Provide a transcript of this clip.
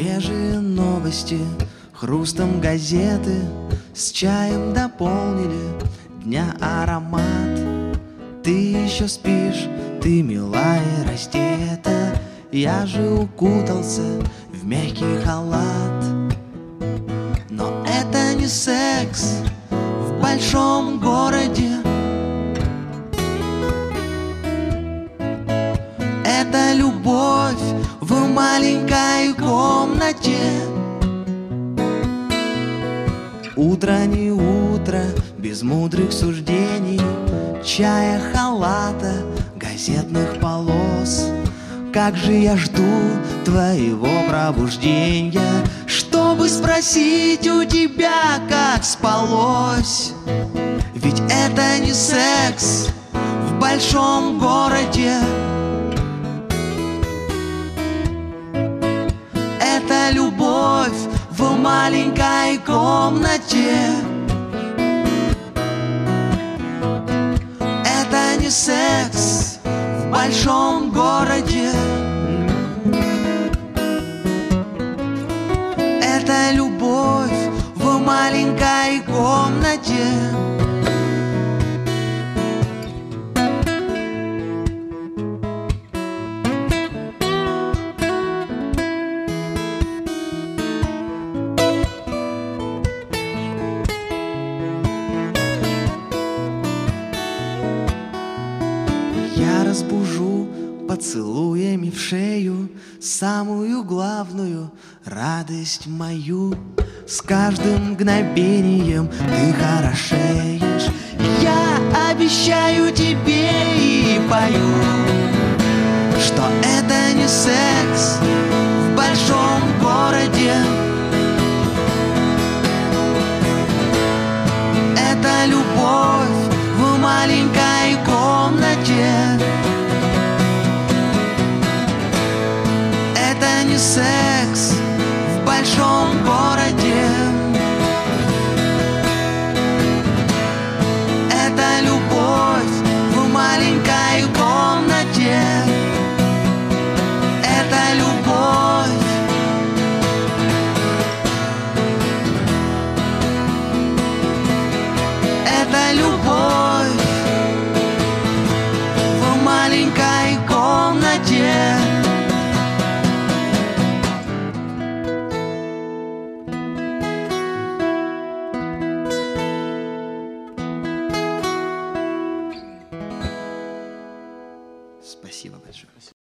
Свежие новости, хрустом газеты, с чаем дополнили дня аромат. Ты еще спишь, ты мила и раздета, я же укутался в мягкий халат. Но это не секс в большом городе, это любовь в маленькой комнате. Утро не утро, без мудрых суждений, чая, халата, газетных полос. Как же я жду твоего пробуждения, чтобы спросить у тебя, как спалось. Ведь это не секс в большом городе, это любовь в маленькой комнате. Это не секс в большом городе, это любовь в маленькой комнате. Я разбужу поцелуями в шею самую главную радость мою. С каждым мгновением ты хорошеешь, я обещаю тебе и пою, что это не секс в большом городе, это любовь в маленькой комнате. Это не секс в большом городе, это любовь в маленькой комнате. Это любовь, это любовь в маленькой комнате. Спасибо большое.